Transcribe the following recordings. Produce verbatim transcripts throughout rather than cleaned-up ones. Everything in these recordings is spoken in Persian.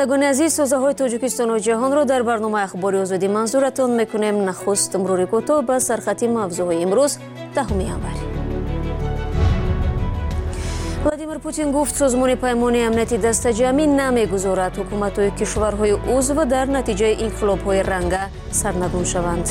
شنوندگان عزیز، سازه‌های تاجیکستان و جهان را در برنامه اخبار آزادی منظورتان میکنیم. نخست مرور کوتاه به سرخط موضوعهای امروز دهم ینور. ولادیمیر پوتین گفت سازمان پیمان امنیتی دست جمعی نمیگذارد حکومت‌های کشورهای عضو در نتیجه انقلاب‌های رنگه سرنگون شوند.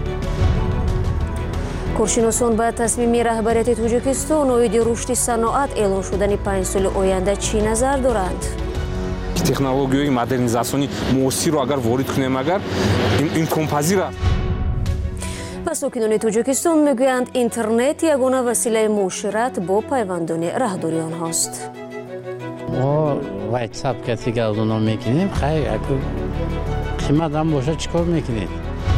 کارشناسان به تصمیم رهبریت تاجیکستان اویدی رشد صنعت اعلان شدن پنج سال آینده چی نظر دارند؟ технологияи модернизасиони муосирро агар ворид кунем агар имконпазир аст. و ساکنان تاجیکستان میگویند اینترنت یگانه وسیله معاشرت با پیوندان راهداری آنهاست. ما واتساپ کسی که از اونها میکنیم خیلی اگه قیمت هم باشه چیکار میکنید؟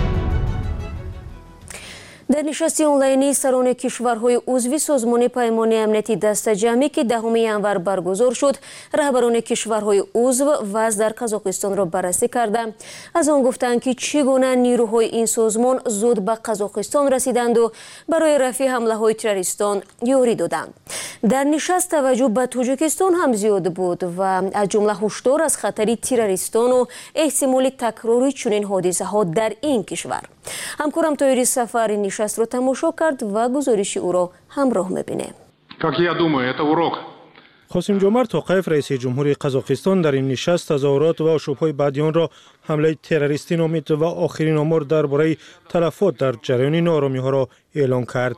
در نشست آنلاینی سران کشورهای عضو سازمان پیمان امنیتی دست جمعی که دهم ینور برگزار شد، رهبران کشورهای عضو وضع در قزاقستان را بررسی کرده. از آن گفتند که چگونه نیروهای این سازمان زود به قزاقستان رسیدند و برای رفع حمله های تروریستان یاری دادند. در نشست توجه به تاجیکستان هم زیاد بود و از جمله هشدار از خطر تروریستان و احتمال تکرار چنین حادثه ها در این کشور. همکارم طاهری سفری نشست رو تماشا کرد و گزارش او را همراه می‌بینیم. قاسم جمعرت توقیف رئیس جمهوری قزاقستان در این نشست تظاهرات و آشوب‌های بعدی آن را حمله تروریستی نامید و آخرین آمار درباره تلفات در جریان ناآرامی‌ها را اعلان کرد.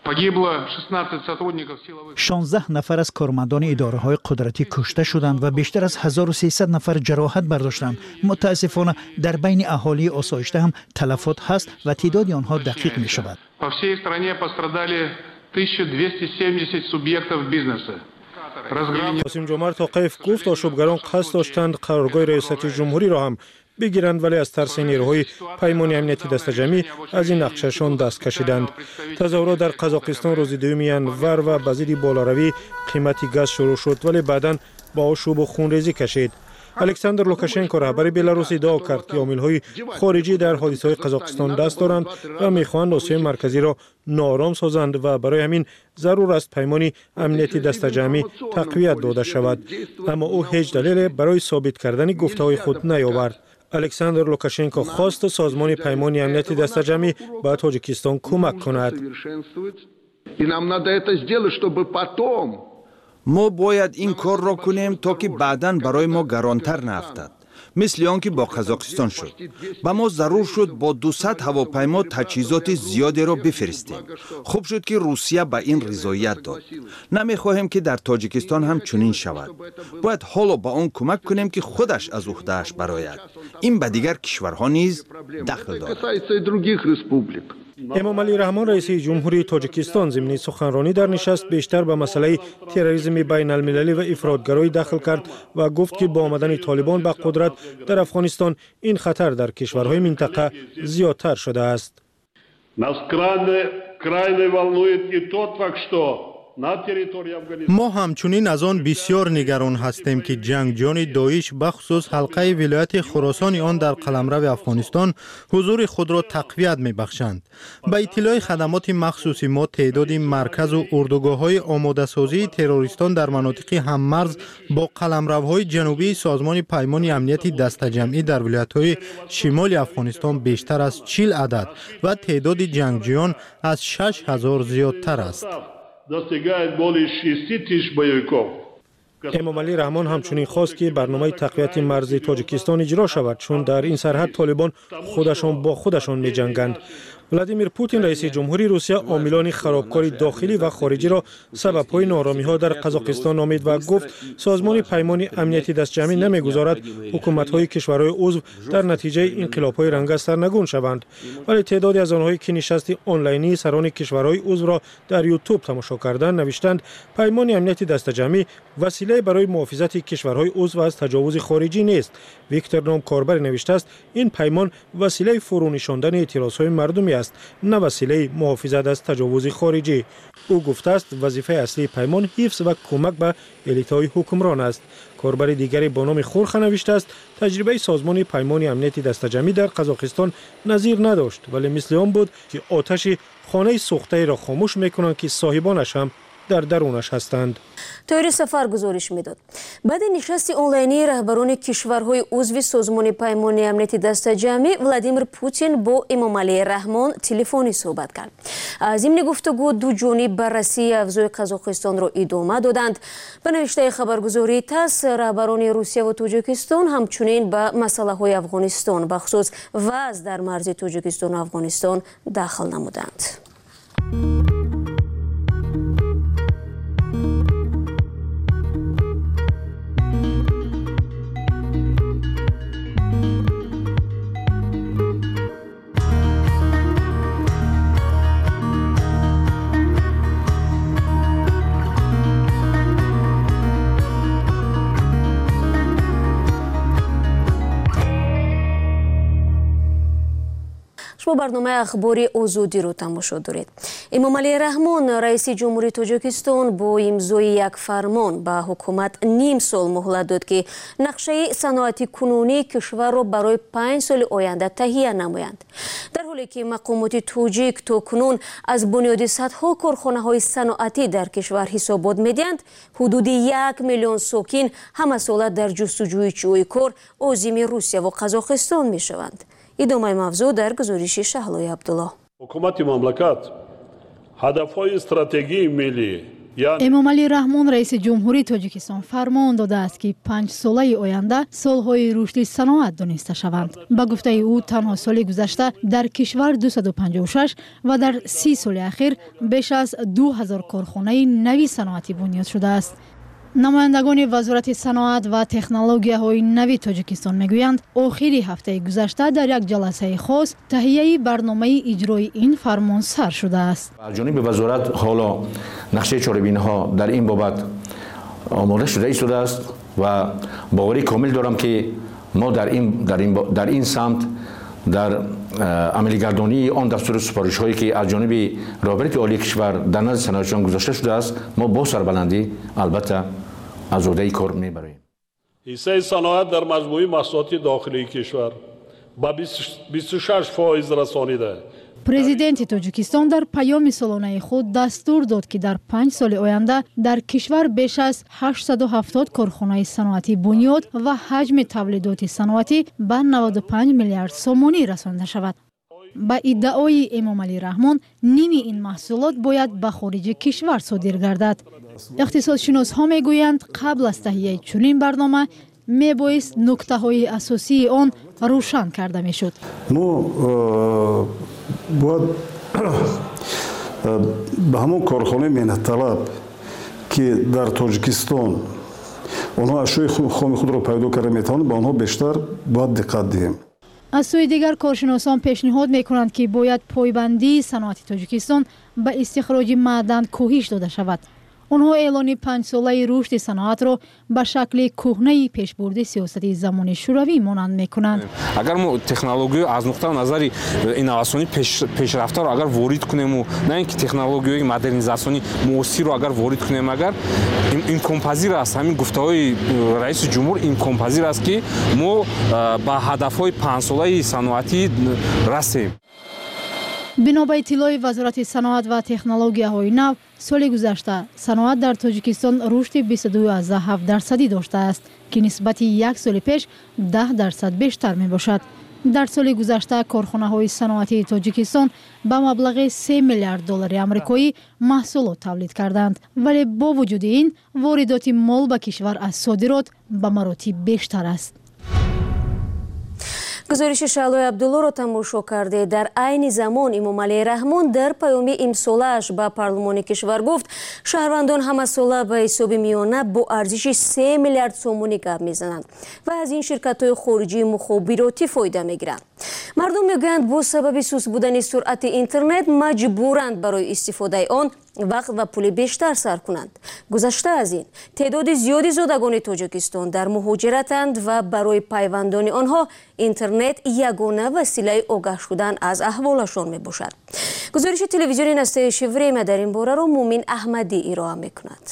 شانزده نفر از کارمندان اداره‌های قدرتی کشته شدند و بیشتر از هزار و سیصد نفر جراحت برداشتند. متاسفانه در بین اهالی آسایشته هم تلفات هست و تعداد آنها دقیق می‌شود. قاسم جمعرت توقیف گفت آشوبگران قصد داشتند قرارگاه ریاست جمهوری را هم بگیرند، ولی از ترس نیروهای پیمان امنیتی دست جمعی از این نقششان دست کشیدند. تظاهرات در قزاقستان روز دوم ینور و به ضد بالاروی قیمت گاز شروع شد، ولی بعداً با آشوب و خونریزی کشید. الکساندر لوکاشنکو رهبر بلاروس ادعا کرد که عامل‌های خارجی در حادثه‌های قزاقستان دست دارند و می‌خواهند آسیای مرکزی را ناآرام سازند و برای همین ضرور است پیمان امنیتی دست جمعی تقویت داده شود. اما او هیچ دلیل برای ثابت کردن گفته‌های خود نیاورد. الکساندر لوکاشنکو خواست سازمان پیمان امنیتی دست جمعی به تاجیکستان کمک کند. ما باید این کار را کنیم تا که بعداً برای ما گرانتر نیفتد. مثل آنکه با قزاقستان شد. با ما ضرور شد با دویست هواپیما تجهیزات زیادی را بفرستیم. خوب شد که روسیه به این رضایت داد. نمیخواهیم که در تاجیکستان هم چنین شود. باید حالا با آن کمک کنیم که خودش از عهده‌اش برآید. این به دیگر کشورها نیز دخل دارد. امام علی رحمان رئیس جمهوری تاجیکستان ضمن سخنرانی در نشست بیشتر به مسئله تروریسم بین المللی و افراطگرایی دخل کرد و گفت که با آمدن طالبان به قدرت در افغانستان این خطر در کشورهای منطقه زیادتر شده است. ما همچنین از آن بسیار نگران هستیم که جنگجویان داعش بخصوص حلقه ولایت خراسان آن در قلمرو افغانستان حضور خود را تقویت می‌بخشند. با اطلاع خدمات مخصوصی ما تعداد مرکز و اردوگاه‌های آماده‌سازی تروریستان در مناطق هممرز با قلمروهای جنوبی سازمان پیمان امنیتی دست جمعی در ولایت‌های شمال افغانستان بیشتر از چهل عدد و تعداد جنگجویان از شش هزار زیادتر است. امام علی رحمان همچنین خواست که برنامه تقویت مرز تاجیکستان اجرا شود، چون در این سرحد طالبان خودشان با خودشان می جنگند. ولادیمیر پوتین رئیس جمهوری روسیه عاملان خرابکاری داخلی و خارجی را سبب‌های ناآرامی‌ها در قزاقستان نامید و گفت سازمان پیمان امنیتی دست جمعی نمی‌گذارد حکومت‌های کشورهای عضو در نتیجه انقلاب‌های رنگه سرنگون شوند. ولی تعدادی از آنهایی که نشست آنلاینی سران کشورهای عضو را در یوتیوب تماشا کردند نوشتند پیمان امنیتی دست جمعی وسیله برای محافظت کشورهای عضو از تجاوز خارجی نیست. ویکتور نام کاربر نوشته است این پیمان وسیله فرونشاندن اعتراض‌های مردمی است، نه وسیله محافظت از تجاوز خارجی. او گفته است وظیفه اصلی پیمان حفظ و کمک به الیت‌های حکمران است. کاربر دیگری با نام خورخ نوشته است تجربه سازمان پیمان امنیتی دست جمعی در قزاقستان نظیر نداشت، ولی مثل آن بود که آتش خانه سوخته را خاموش میکنند که صاحبانش هم در درونش هستند. طاهر سفر گزارش میداد. بعد نشست آنلاینی رهبران کشورهای عضو سازمان پیمان امنیتی دست جمعی، ولادیمیر پوتین با امامعلی رحمان تلفنی صحبت کرد. از این گفتگو دو جانب بررسی افزای قزاقستان را ادامه دادند. به نوشته خبرگزاری تاس، رهبران روسیه و تاجیکستان همچنین به مسئله های افغانستان بخصوص وضع در مرز تاجیکستان و افغانستان داخل نمودند. شما برنامه اخباری آزادی رو تماشا دارید. امامعلی رحمان رئیس جمهوری تاجیکستان با امضای یک فرمان به حکومت نیم سال مهلت داد که نقشه صنعتی کنونی کشور را برای پنج سال آینده تهیه نمایند. در حالی که مقامات تاجیک تاکنون از بنیاد صدها کارخانه های صنعتی در کشور حسابات میدهند، حدود یک میلیون ساکن همه ساله در جستجوی جای کار عازم روسیه و قزاقستان می شوند. ادامه موضوع در گزارش شهلای عبدالله. حکومت مملکت هدف‌های استراتژی ملی امامعلی رحمان رئیس جمهوری تاجیکستان فرمان داده است که پنج ساله آینده سالهای رشد صنعت دانسته شوند. به گفته او تنها سال گذشته در کشور دویست و پنجاه و شش و در سی سال اخیر بیش از دو هزار کارخانه نوی صنعتی بنیاد شده است. نمایندگان وزارت صنعت و تکنولوژی‌های نوی تاجیکستان میگویند آخری هفته گذشته در یک جلسه خاص تهیه برنامه اجرای این فرمان سر شده است. از جانب وزارت حالا نقشه چاره‌بینی‌ها در این بابت آماده شده شده است و باوری کامل دارم که ما در این در این در این سمت در عملی گردانی آن دستور سفارش هایی که از جانب رهبری عالی کشور در نزد صنعتیان گذاشته شده است، ما با سربلندی البته از عهده کار میبریم. حصه صنعت در مجموعه محصولات داخلی کشور با بیست و شش فاصله رسانیده. پرزیدنت تاجیکستان در پیام سالانه خود دستور داد که در پنج سال آینده در کشور بیش از هشتصد و هفتاد کارخانه صنعتی بنیاد و حجم تولیدات صنعتی به نود و پنج میلیارد سومانی رسانده شود. با ادعای امامعلی رحمان نیمی این محصولات باید به خارج کشور صادر گردد. اقتصادشناس ها میگویند قبل از تهیه چنین برنامه میبایست نکته های اساسی آن روشن کرده میشد. ما باید به همون کارخانه مهنت طلب که در تاجیکستان آنها اشیاء خام خود را پیدا کرده میتوانند به آنها بیشتر باید دقت دهیم. از سوی دیگر کارشناسان پیشنهاد میکنند که باید پایبندی صنعت تاجیکستان به استخراج معدن کاهش داده شود. آنها اعلان پنج ساله رشد صنعت را به شکل کهنه پیشبرد سیاست زمان شوروی مانند میکنند. اگر ما تکنولوژی از نقطه نظر اینواسیونی پیش پیشرفته را اگر وارد کنیم و نه اینکه تکنولوژی مدرنیزاسیونی موثر را اگر وارد کنیم، اگر این کمپازیر است، همین گفته‌های رئیس جمهور این کمپازیر است که ما به هدف‌های پنج ساله صنعتی رسیم. بنا به اطلاع وزارت صنعت و تکنولوژی‌های نو، سال گذشته صنعت در تاجیکستان رشد بیست و دو ممیز هفت درصدی داشته است که نسبت یک سال پیش ده درصد بیشتر می باشد. در سال گذشته کارخانه‌های صنعتی تاجیکستان به مبلغ سه میلیارد دلار آمریکایی محصولات تولید کردند، ولی با وجود این واردات مال به کشور از صادرات به مراتب بیشتر است. گزارش شهلای عبدالله را تماشا کرده. در عین زمان امامعلی رحمان در پیام امسالش به پارلمان کشور گفت شهروندان همه ساله به حساب میانه با ارزش سه میلیارد سومانی گپ میزنند و از این شرکت‌های خارجی مخابراتی فایده میگیرند. مردم میگویند با سبب سوس بودن سرعت اینترنت مجبورند برای استفاده آن وقت و پول بیشتر صرف کنند. گذشته از این تعداد زیادی زادگان تاجیکستان در مهاجرتند و برای پیوندان آنها اینترنت یگانه وسیله آگاه شدن از احوالشان می باشد. گزارش تلویزیون نسته شوریم در این باره را مومن احمدی ارائه می کند.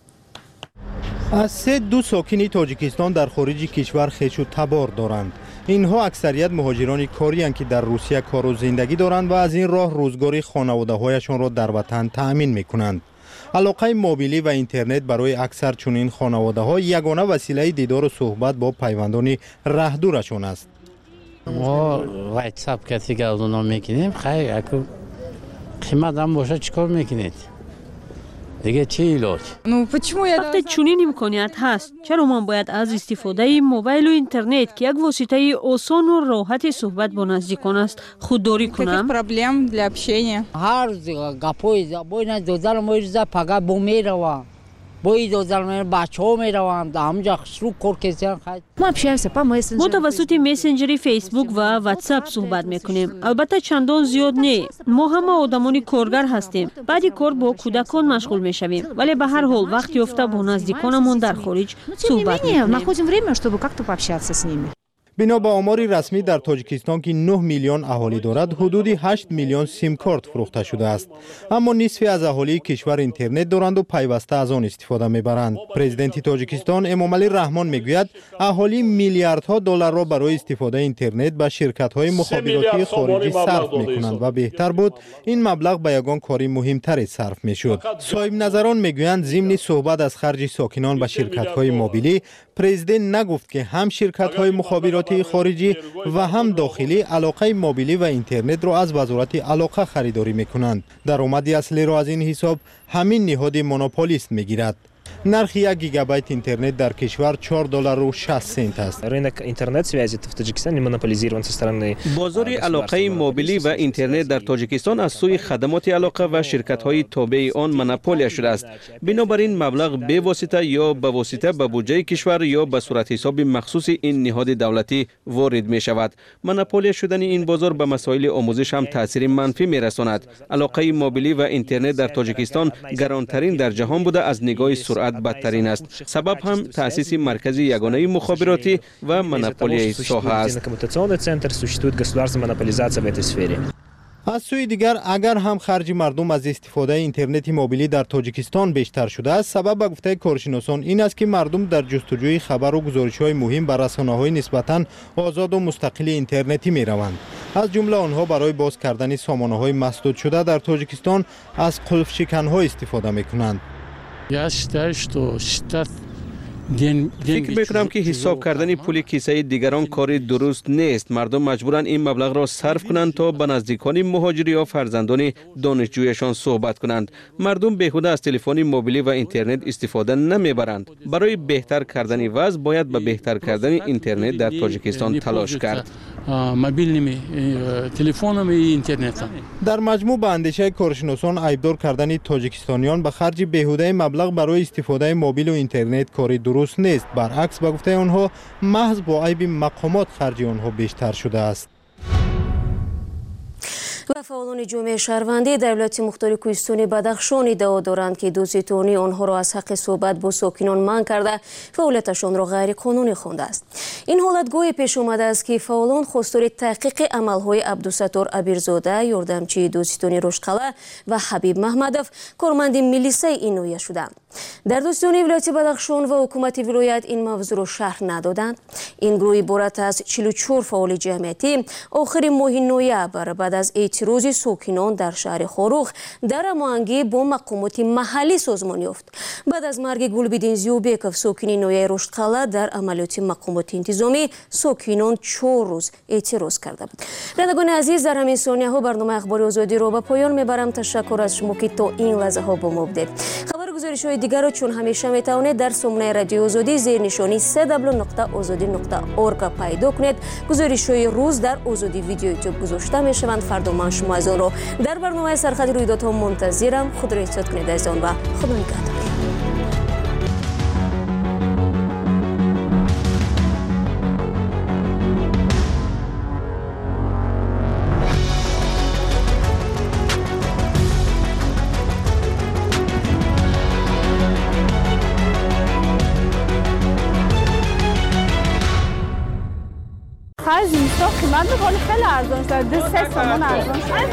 از سه دو ساکن تاجیکستان در خارج کشور خویش و تبار دارند. اینها اکثریت مهاجران کاری هستند که در روسیه کار و زندگی دارند و از این راه روزگاری خانواده هایشان را در وطن تأمین می کنند. علاقه موبیلی و اینترنت برای اکثر چنین خانواده‌ها یگانه وسیله دیدار و صحبت با پیوندان رهدورشون است. ما واتساپ کسی که از اونا میکنیم خیلی اکو قیمت هم باشه چیکار میکنید؟ دیگه چی علاج؟ وقتی چنین امکانیت هست چرا ما باید از استفاده موبایل و اینترنت که یک واسطه آسان و راحت صحبت با نزدیکان است خودداری کنم؟ هر گپوی زبان دوزار مویزا پگا بومیروا بوی دوزار من بچه‌ها میروند همونجا شروع کار کردن. ما توسط مسنجر فیسبوک و واتساپ صحبت میکنیم. البته چندان زیاد نه. ما همه آدمانی کارگر هستیم. بعد کار با کودکان مشغول میشویم. ولی به هر حال وقتی افته با نزدیکانمون در خارج صحبت میکنیم. بنا به آمار رسمی در تاجیکستان که نه میلیون اهالی دارد حدود هشت میلیون سیم کارت فروخته شده است، اما نصفی از اهالی کشور اینترنت دارند و پیوسته از آن استفاده میبرند. پرزیدنت تاجیکستان امامعلی رحمان میگوید اهالی میلیاردها دلار را برای استفاده اینترنت به شرکت‌های مخابراتی خارجی صرف میکنند و بهتر بود این مبلغ به یگان کاری مهمتری صرف میشد. صاحب نظران میگویند ضمن صحبت از خرج ساکنان به شرکت‌های موبیلی، پرزیدنت نگفت که هم شرکت‌های مخابراتی خارجی و هم داخلی علاقه موبیلی و اینترنت را از وزارت علاقه خریداری میکنند. درآمد اصلی را از این حساب همین نهاد مونوپولیست میگیرد. نرخ یک گیگابایت اینترنت در کشور چهار دلار و شصت سنت است. رынок интернет-связи в Таджикистане монополизирован со стороны. بازار علاقه موبیلی و اینترنت در تاجیکستان از سوی خدمات علاقه و شرکت‌های تابع آن مونوپولیا شده است. بنابراین مبلغ به واسطه یا به واسطه به بودجه کشور یا به صورت حساب مخصوص این نهاد دولتی وارد می شود. مونوپولیا شدن این بازار به مسائل آموزش هم تاثیر منفی می رساند. علاقه موبیلی و اینترنت در تاجیکستان گرانترین در جهان بوده از نگاه سرعت بدترین است. سبب هم تأسیس مرکز یگانه مخابراتی و مونوپولی ساحه است. از سوی دیگر اگر هم خرج مردم از استفاده اینترنت موبیلی در تاجیکستان بیشتر شده است، سبب به گفته کارشناسان این است که مردم در جستجوی خبر و گزارش‌های مهم بر رسانه‌های نسبتاً آزاد و مستقل اینترنتی می‌روند. از جمله آنها برای باز کردن سامانه‌های مسدود شده در تاجیکستان از قلف شکن‌ها استفاده می‌کنند. فکر میکنم که حساب کردن پول کیسه دیگران کار درست نیست. مردم مجبورن این مبلغ را صرف کنند تا به نزدیکان مهاجری یا فرزندان دانشجویشان صحبت کنند. مردم بیهوده از تلفن موبیلی و اینترنت استفاده نمیبرند. برای بهتر کردن وضع باید به بهتر کردن اینترنت در تاجیکستان تلاش کرد. در مجموع به اندیشه کارشناسان عیبدار کردن تاجیکستانیان به خرج بیهوده مبلغ برای استفاده موبیل و اینترنت کاری درست نیست. برعکس به گفته آنها محض با عیب مقامات خرج آنها بیشتر شده است. و فعالان جامعه شهروندی در ولایت مختار کوهستان بدخشان ادعا دارند که دوزیتونی آنها را از حق صحبت با ساکنان منع کرده فعالیتشان را غیر قانونی خوانده است. این حالت گاهی پیش آمده است که فعالان خواستار تحقیق عملهای عبدالستار ابیرزاده، یاردمچی دوزیتونی رشقله و حبیب محمدов کارمند میلیسه این نوعیه شدند. در دوزیتونی ولایت بدخشان و حکومت ولایت این موضوع را شرح ندادند. این گروه عبارت از چهل و چهار فعال جمعیتی آخر ماه نوامبر بعد از اعتراض ساکنان در شهر خاروخ در هماهنگی با مقامات محلی سازمان یافت. بعد از مرگ گلبدین زیوبکov ساکن نویه رشدقله در عملیات مقامات انتظامی ساکنان چهار روز اعتراض کرده بود. بینندگان عزیز، در همین ثانیه ها برنامه اخبار آزادی را به پایان میبرم. تشکر از شما که تا این لحظه ها با ما بودید. خبر گزارش های دیگر را چون همیشه میتوانید در سامانه رادیو آزادی زیر نشانی سه دبلیو نقطه آزادی نقطه اورگ پیدا کنید. گزارش های روز در آزادی ویدیو یوتیوب گذاشته میشوند. فردا من شما از آن را در برنامه سرخط رویدادها منتظرم. خود را احتیاط کنید از آن و خدا نگهدار. از اینستا قیمت میکنه خیلی ارزان شده. سه سامان ارزان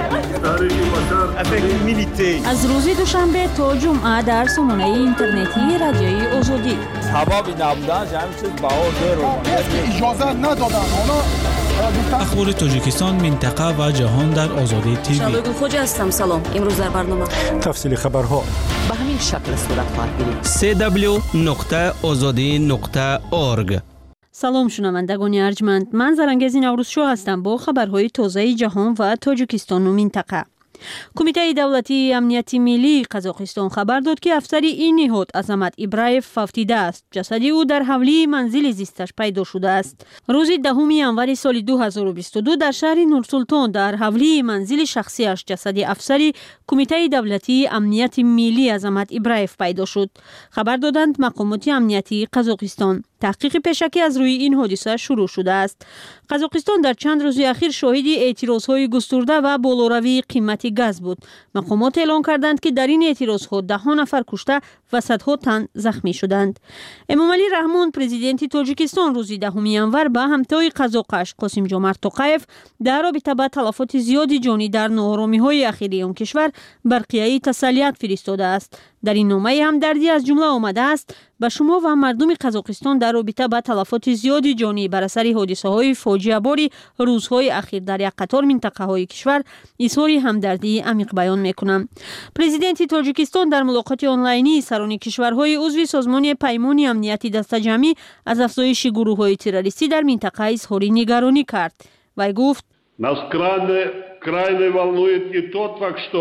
شده. از روز دوشنبه تا جمعه در سامانه اینترنتی رادیوی آزادی. سببی نبودن جمعی چیز بهار دیر رو اجازه ندادن. اخبار تاجیکستان، منطقه و جهان در آزادی تیوی. شادو خوجا هستم. سلام. امروز در برنامه تفصیل خبرها به همین شکل صورت خواهد گرفت. سی دبلیو نقطه آزادی نقطه اورگ. سلام شنوندگان ارجمند، من زرنگزی نوروزشو هستم با خبرهای تازه جهان و تاجیکستان و منطقه. کمیته دولتی امنیتی ملی قزاقستان خبر داد که افسری این نهاد عظمت ابراهیف فوتیده است. جسد او در حولی منزل زیستش پیدا شده است. روز دهم ژانویه سال دو هزار و بیست و دو در شهر نورسلطان در حولی منزل شخصیش جسد افسری کمیته دولتی امنیتی ملی عظمت ابراهیف پیدا شد. خبر دادند مقامات امنیتی قزاقستان. تحقیق پیشکی از روی این حادثه شروع شده است. قزاقستان در چند روز اخیر شاهد اعتراضهای گسترده و بالاروی قیمت گاز بود. مقامات اعلام کردند که در این اعتراضها ده نفر کشته و صدها تن زخمی شدند. امامعلی رحمان پرزیدنت تاجیکستان روز دهم ژانویه به همتای قزاقش قاسم جمعت توقیف در رابطه با تلفات زیادی جانی در ناآرامی‌های اخیری آن کشور برقیه تسلیت فرستاده است. در این نامه همدردی از جمله آمده است: به شما و مردم قزاقستان در رابطه با تلفات زیادی جانی بر اثر حادثه‌های فاجعه بار روزهای اخیر در یک قطار منطقه‌های کشور اظهار همدردی عمیق بیان می‌کنم. پرزیدنت تاجیکستان در ملاقات آنلاینی سران کشورهای عضو سازمان پیمان امنیتی دسته‌جمعی از افزایش گروه‌های تروریستی در منطقه اظهار نگرانی کرد. وی گفت: Нас крайне крайне волнует и тот факт, что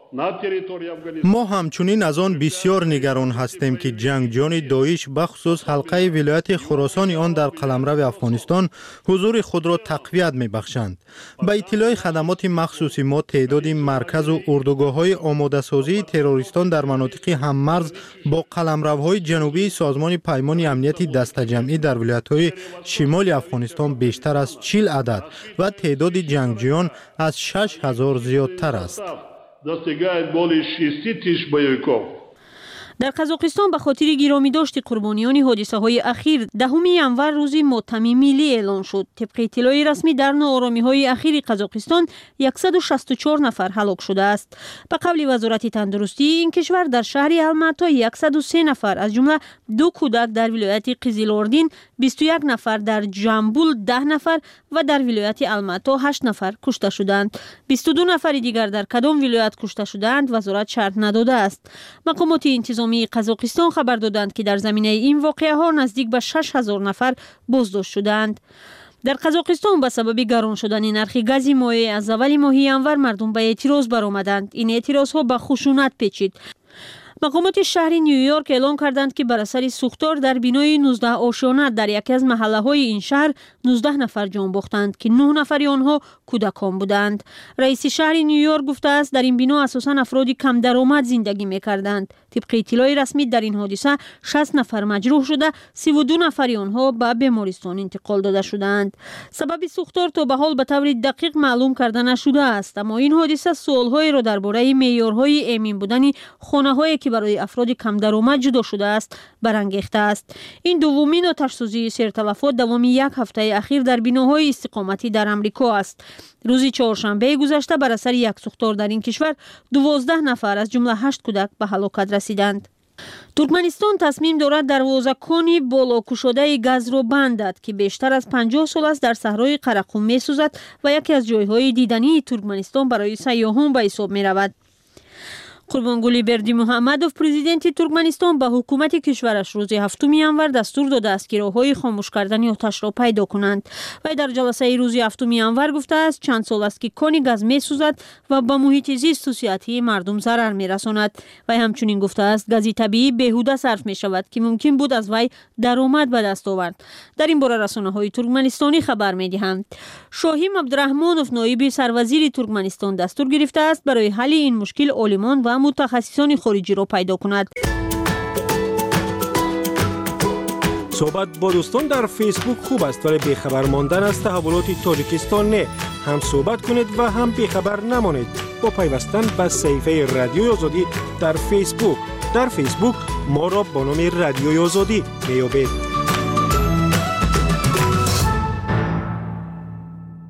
ما همچنین از آن بسیار نگران هستیم که جنگجویان داعش بخصوص حلقه ولایت خراسان آن در قلمرو افغانستان حضور خود را تقویت می‌بخشند. با اطلاع خدمات مخصوص ما تعداد مرکز و اردوگاه‌های آماده‌سازی تروریستان در مناطق هممرز با قلمروهای جنوبی سازمان پیمان امنیتی دسته‌جمعی در ولایت‌های شمال افغانستان بیشتر از چهل عدد و تعداد جنگجویان از شش هزار زیادتر است. достигает более шести тысяч боевиков. در قزاقستان به خاطر گرامی داشت قربانیان حادثه های اخیر دهم ژانویه روز ماتم ملی اعلان شد. طبق اطلاع رسمی در ناآرامی های اخیر قزاقستان صد و شصت و چهار نفر هلاک شده است. به قول وزارت تندرستی این کشور در شهر الماتا صد و سه نفر از جمله دو کودک در ولایت قزیلاردین، بیست و یک نفر در جامبول، ده نفر و در ولایت الماتا هشت نفر کشته شدند. بیست و دو نفر دیگر در کدام ولایت کشته شدند وزارت شرح نداده است. مقامات انتظامی قزاقستان خبر دادند که در زمینه این واقعه ها نزدیک به شش هزار نفر بازداشت شدند. در قزاقستان به سبب گران شدن نرخ گاز مایع از اول ماه ژانویه مردم به اعتراض برآمدند. این اعتراض ها به خشونت پیچید. مقامات شهر نیویورک اعلام کردند که بر اثر سوختار در بینای نوزده آشیانه در یکی از محله های این شهر نوزده نفر جان باختند که نه نفر آنها کودکان بودند. رئیس شهر نیویورک گفته است در این بنا اساساً افراد کم درآمد زندگی می‌کردند. طبق اطلاع رسمی در این حادثه شصت نفر مجروح شده، سی و دو نفر آنها به بیمارستان انتقال داده شدند. سبب سوختار تا به حال به طور دقیق معلوم کرده نشده است، اما این حادثه سوال‌هایی را درباره معیارهای امن بودن خانه‌هایی که برای افراد کم درآمد جدا شده است برانگیخته است. این دومین آتش‌سوزی سرتلفات دوام یک هفته اخیر در بناهای استقامتی در امریکا است. روز چهارشنبه گذشته بر اثر یک سوختار در این کشور دوازده نفر از جمله هشت کودک به هلاکت رسیدند. ترکمنستان تصمیم دارد دروازه‌کان بالا گشاده گاز را بندد که بیشتر از پنجاه سال است در صحرای قراقوم می‌سوزد و یکی از جایهای دیدنی ترکمنستان برای سیاحان به حساب می‌رود. قربانگلی بردی محمدوف پرزیدنت ترکمنستان به حکومت کشورش روز هفتم ژانویه دستور داده است که راههای خاموش کردن آتش را پیدا کنند. و در جلسه روز هفتم ژانویه گفته است چند سال است که کان گاز می‌سوزد و به محیط زیست و صحتی مردم ضرر می‌رساند. و همچنین گفته است گاز طبیعی بیهوده صرف می‌شود که ممکن بود از وی درآمد به دست آورد. در این باره رسانه‌های ترکمنستانی خبر می‌دهند. شاهیم عبدالرحمانوف نایب سروزیر ترکمنستان دستور گرفته است برای حل این مشکل عالمان و متخصصان خارجی را پیدا کند. صحبت با دوستان در فیسبوک خوب است ولی بیخبر ماندن از تحولات تاجیکستان نه. هم صحبت کنید و هم بیخبر نمانید با پیوستن به صفحه رادیوی آزادی در فیسبوک. در فیسبوک ما را با نام رادیوی آزادی میابید.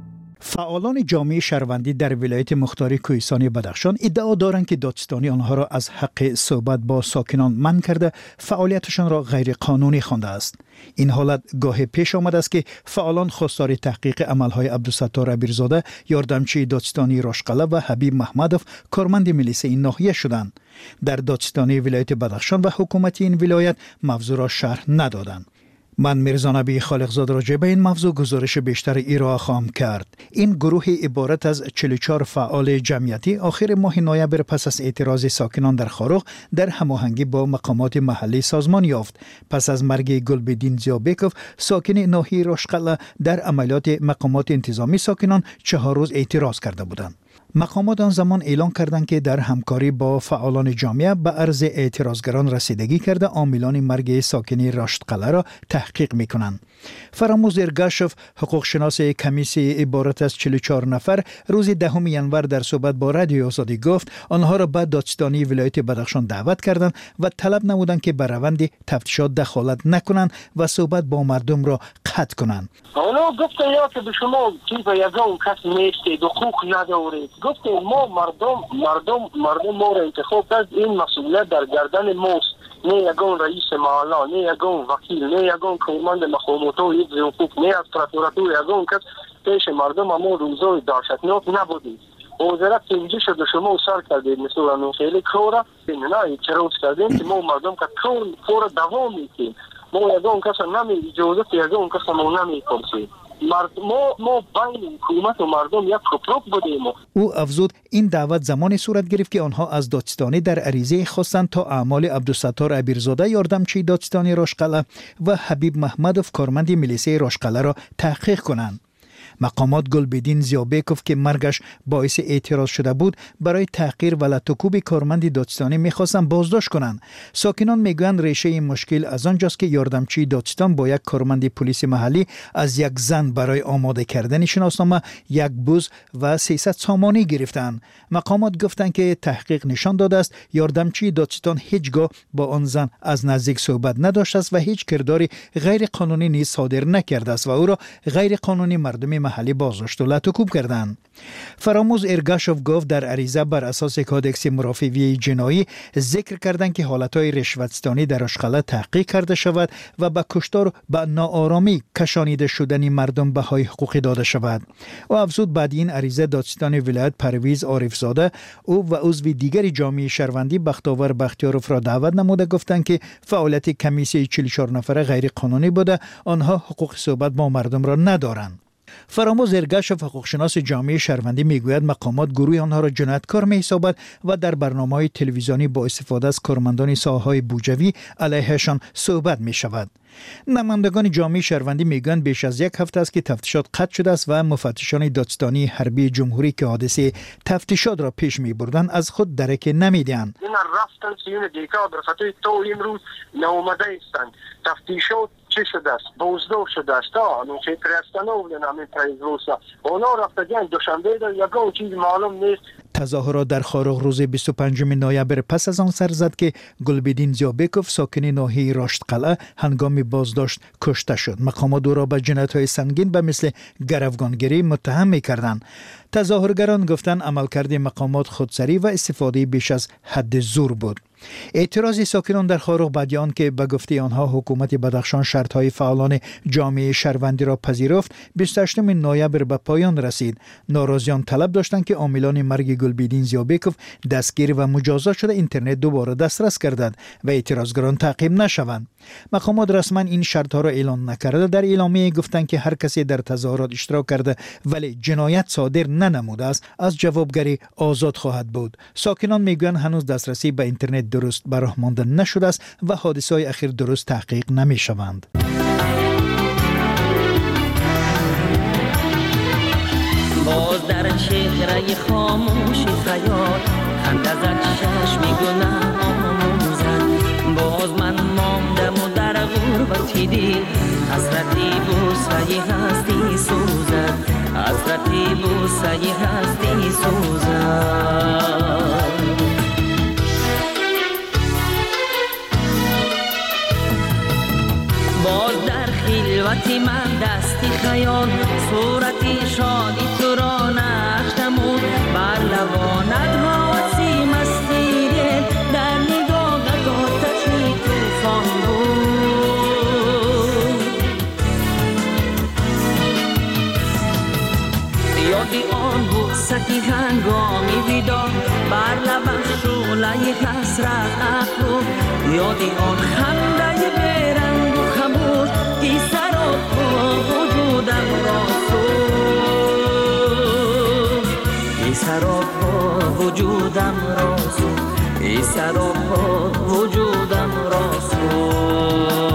فعالان جامعه شهروندی در ولایت مختار کوهستانی بدخشان ادعا دارند که دادستانی آنها را از حق صحبت با ساکنان منع کرده فعالیتشان را غیر قانونی خوانده است. این حالت گاه پیش آمده است که فعالان خواستار تحقیق عملهای عبدالستار امیرزاده، یاردمچی دادستانی راشقله و حبیب محمدوف کارمند میلیس این ناحیه شدند. در دادستانی ولایت بدخشان و حکومت این ولایت موضوع را شرح ندادند. من میرزا نبی خالقزاد راجع به این موضوع گزارش بیشتر ارائه خواهم کرد. این گروه عبارت از چهل و چهار فعال جمعیتی آخر ماه نوامبر پس از اعتراض ساکنان در خاروق در هماهنگی با مقامات محلی سازمان یافت. پس از مرگ گلبدین زیابکوف ساکن ناحیه راشقله در عملیات مقامات انتظامی ساکنان چهار روز اعتراض کرده بودند. مقامات آن زمان اعلان کردند که در همکاری با فعالان جامعه به عرض اعتراضگران رسیدگی کرده عاملان مرگ ساکنی راشقله را تحقیق می‌کنند. فراموز ارگاشوف حقوق شناس کمیسی عبارت از چهل و چهار نفر روز دهم ژانویه در صحبت با رادیو آزادی گفت آنها را به دادستانی ولایت بدخشان دعوت کردند و طلب نمودند که به روند تفتیشات دخالت نکنند و صحبت با مردم را قطع کنند. اونا گفتن یا که به شما چیز یگان کس نیستید حقوق ندارید. گفتیم ما مردم مردم مردم ما را انتخاب کرد، این مسئولیت در گردن ماست. نه یگان رئیس محله، نه یگان وکیل، نه یگان کارمند مقامات و حفظ حقوق، نه از پرокуратور یگان کس پیش مردم ما روزای داشتناک نبودیم. وزارت اینجا شده شما سر کردید مثل اون خیلی کارا نه اعتراض کردیم که ما مردم که کار کار دوام میکنیم. ما یگان کس نمی اجازه یگان کس ما نمیکنیم. ما ما بین حکومت و مردم یک کپروک بودیم. او افزود این دعوت زمان صورت گرفت که آنها از دادستانی در عریضه خواستند تا اعمال عبدالستار امیرزاده یاردمچی دادستانی راشقله و حبیب محمدوف کارمند میلیسه راشقله را تحقیق کنند. مقامات گلبدین زیابکوف که مرگش باعث اعتراض شده بود برای تحقیر و لطوکوب کارمند دادستانی میخواستند بازداشت کنند. ساکنان میگویند ریشه این مشکل از آنجاست که یاردمچی دادستان با یک کارمند پلیس محلی از یک زن برای آماده کردن شناسنامه یک بوز و سیصد سامانی گرفتند. مقامات گفتند که تحقیق نشان داده است یاردمچی دادستان هیچگاه با آن زن از نزدیک صحبت نداشته است و هیچ کرداری غیر قانونی نیز صادر نکرده است و او را غیر قانونی مردم محلی بازداشت و لطوکوب کردند. فراموز ارگاشوف گفت در عریضه بر اساس کادکس مرافعی جنایی ذکر کردند که حالتهای رشوتستانی در راشقله تحقیق کرده شود و به کشتار به ناآرامی کشانیده شدن مردم بهای حقوقی داده شود. و افزود بعد این عریضه دادستان ولایت پرویز عارفزاده او و عضو دیگر جامعه شهروندی بختاور بختیاروف را دعوت نموده گفتند که فعالیت کمیسیون چهل و چهار نفره غیر قانونی بوده، آنها حقوق صحبت با مردم را ندارند. فراموز ارگاشوف حقوقشناس جامعه شهروندی میگوید مقامات گروه آنها را جنایتکار میحسابد و در برنامه‌های تلویزیونی با استفاده از کارمندان ساحه‌های بوجوی علیهشان صحبت می شود. نمایندگان جامعه شهروندی میگویند بیش از یک هفته است که تفتیشات قطع شده است و مفتشان دادستانی حربی جمهوری که حادثه تفتیشات را پیش میبردند از خود درک نمیدهند. این رفتن سیون دیکا در خطای تو امروز ناآمده هستند. تفتیشات چه شده است؟ بازداشت شده است. آنو چه پرستانو بودن همین پریزروسا. اونا رفتگان دوشنبه در یگان چیز معلوم نیست. تظاهرات در خاروق روز بیست و پنجم نوامبر پس از آن سر زد که گلبدین زیابکوف ساکن ناحیه راشقله هنگام بازداشت کشته شد. مقامات او را به جنایت‌های سنگین به مثل گروگانگیری متهم می‌کردند. تظاهرگران گفتند عملکرد مقامات خودسری و استفاده بیش از حد زور بود. اعتراض ساکنان در خاروق بعد آن که به گفته آنها حکومت بدخشان شرط‌های فعالان جامعه شهروندی را پذیرفت بیست و هشتم نوامبر به پایان رسید. ناراضیان طلب داشتند که عاملان مرگ گلبدین زیابکوف دستگیر و مجازات شده اینترنت دوباره دسترس گردد و اعتراضگران تعقیب نشوند. مقامات رسما این شرط‌ها را اعلان نکرده. در اعلامیه گفتند که هر کسی در تظاهرات اشتراک کرده ولی جنایت صادر ننموده است از جوابگری آزاد خواهد بود. ساکنان میگویند هنوز دسترسی به اینترنت درست به راه مانده نشده است و حادثه‌های اخیر درست تحقیق نمی‌شوند. باز در چهره خاموش خیال خنده زد چشم گناه آموزد. باز من ماندم و در غربتی دل حسرتی بوسه هستی سوزد. حسرتی بوسه هستی سوزد. باز در خلوت من دستی خیال صورتی شادی تو را یادی آن بوسکی هنگامی ویدا بر لبم شعله حسرت افروخت یادی آن خنده بیرنگ و خموش ای سراپا وجودم را سوخت ای سراپا وجودم را سوخت ای سراپا وجودم را سوخت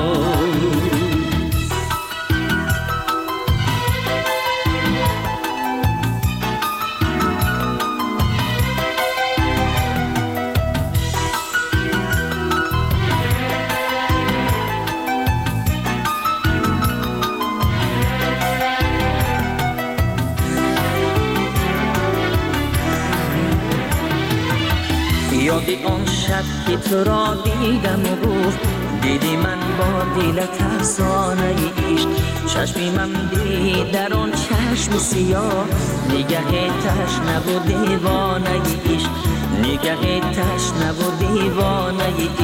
یادی آن شب که تو را دیدم و گفت دیدی من با دل ترسانه عشق چشمی من دید در آن چشم سیاه نگه تشنه و دیوانه عشق نگه تشنه و دیوانه عشق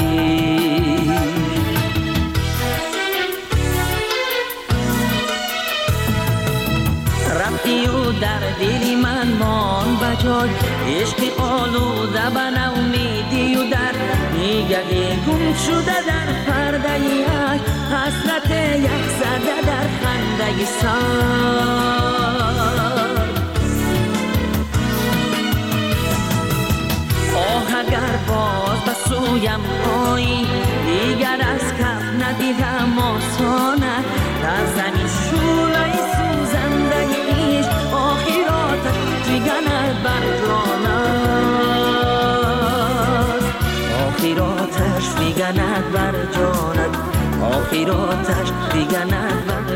رفتی و در دلی من مان بجای عشق آلوده به نومیدی و در نگه گم شده در پرده یک حسرت یک زده در خنده سر آه اگر باز به سویم آیی دیگر از کف ندیدم آسانه در زمین شوله سوزنده ایش آخراتش دیگنه بر جانت آخراتش دیگنه بر جانت آخراتش دیگنه بر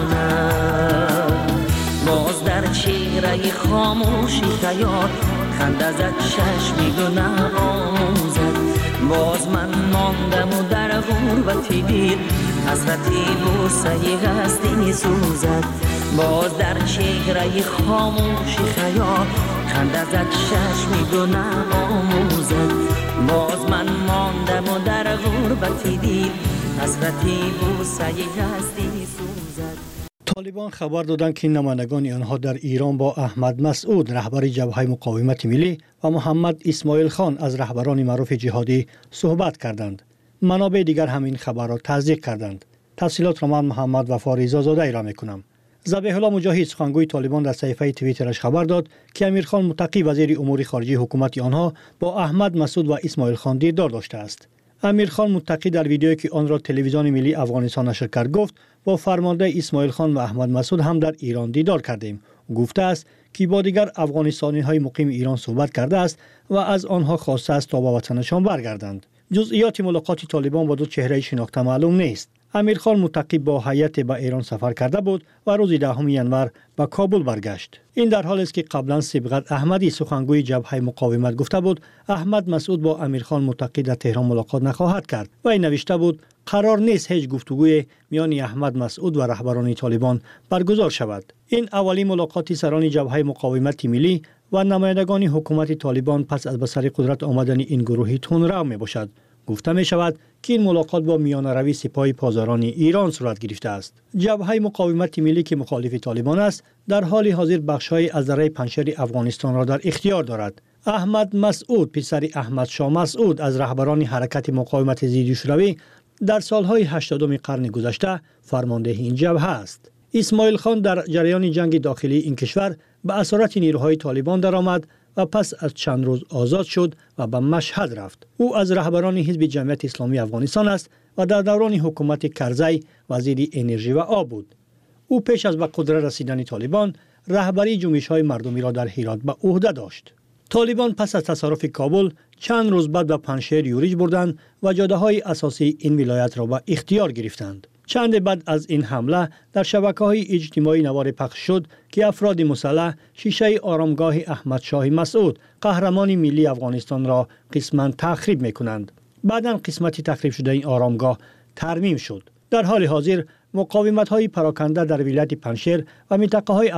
جانت باز در چهره خاموشی خیال خنده زد چشمی گناه آموزد باز من ماندم و در غربتی دیر حسرتی بوسه هستی سوزد باز در چهره خاموشی خیال خنده زد چشمی گناه آموزد باز من ماندم و در غربتی دیر حسرتی بوسه هستی سوزد. طالبان خبر دادند که نمایندگان آنها در ایران با احمد مسعود رهبر جبهه مقاومت ملی و محمد اسماعیل خان از رهبران معروف جهادی صحبت کردند. منابع دیگر همین خبر را تصدیق کردند. تفصیلات را من محمد وفا رضازاده اعلام می‌کنم. ذبیح الله مجاهد سخنگوی طالبان در صفحه توییترش خبر داد که امیرخان متقی وزیر امور خارجه حکومت آنها با احمد مسعود و اسماعیل خان دیدار داشته است. امیرخان متقی در ویدیویی که آن را تلویزیون ملی افغانستان نشر کرد گفت با فرمانده اسماعیل خان و احمد مسعود هم در ایران دیدار کردیم. گفته است که با دیگر افغانستانی های مقیم ایران صحبت کرده است و از آنها خواسته است تا به وطنشان برگردند. جزئیات ملاقات طالبان با دو چهره شناخته معلوم نیست. امیرخان متقی با هیئت به ایران سفر کرده بود و روز دهم ژانویه به کابل برگشت. این در حالی است که قبلا صبغت احمدی سخنگوی جبهه مقاومت گفته بود احمد مسعود با امیرخان متقی در تهران ملاقات نخواهد کرد و این نوشته بود قرار نیست هیچ گفتگوی میان احمد مسعود و رهبران طالبان برگزار شود. این اولین ملاقات سران جبهه مقاومت ملی و نمایندگان حکومت طالبان پس از به سر قدرت آمدن این گروهی تندرو می باشد. گفته می شود که این ملاقات با میانروی سپاه پاسداران ایران صورت گرفته است. جبهه مقاومت ملی که مخالف طالبان است در حال حاضر بخش‌های از دره پنجشیر افغانستان را در اختیار دارد. احمد مسعود پسر احمد شاه مسعود از رهبران حرکت مقاومت ضد شوروی در سالهای هشتادم قرن گذشته فرمانده این جبهه است. اسماعیل خان در جریان جنگ داخلی این کشور به اسارت نیروهای طالبان درآمد و پس از چند روز آزاد شد و به مشهد رفت. او از رهبران حزب جمعیت اسلامی افغانستان است و در دوران حکومت کرزی وزیر انرژی و آب بود. او پیش از به قدرت رسیدن طالبان رهبری جنبش‌های مردمی را در هرات به عهده داشت. طالبان پس از تصرف کابل چند روز بعد به پنجشیر یورش بردند و جاده‌های اساسی این ولایت را به اختیار گرفتند. چند بعد از این حمله در شبکه‌های اجتماعی نوار پخش شد که افراد مسلح شیشه آرامگاه احمد شاه مسعود قهرمان ملی افغانستان را قسماً تخریب می‌کنند. بعداً قسمتی تخریب شده این آرامگاه ترمیم شد. در حال حاضر مقاومت‌های پراکنده در ولایت پنجشیر و منطقه‌های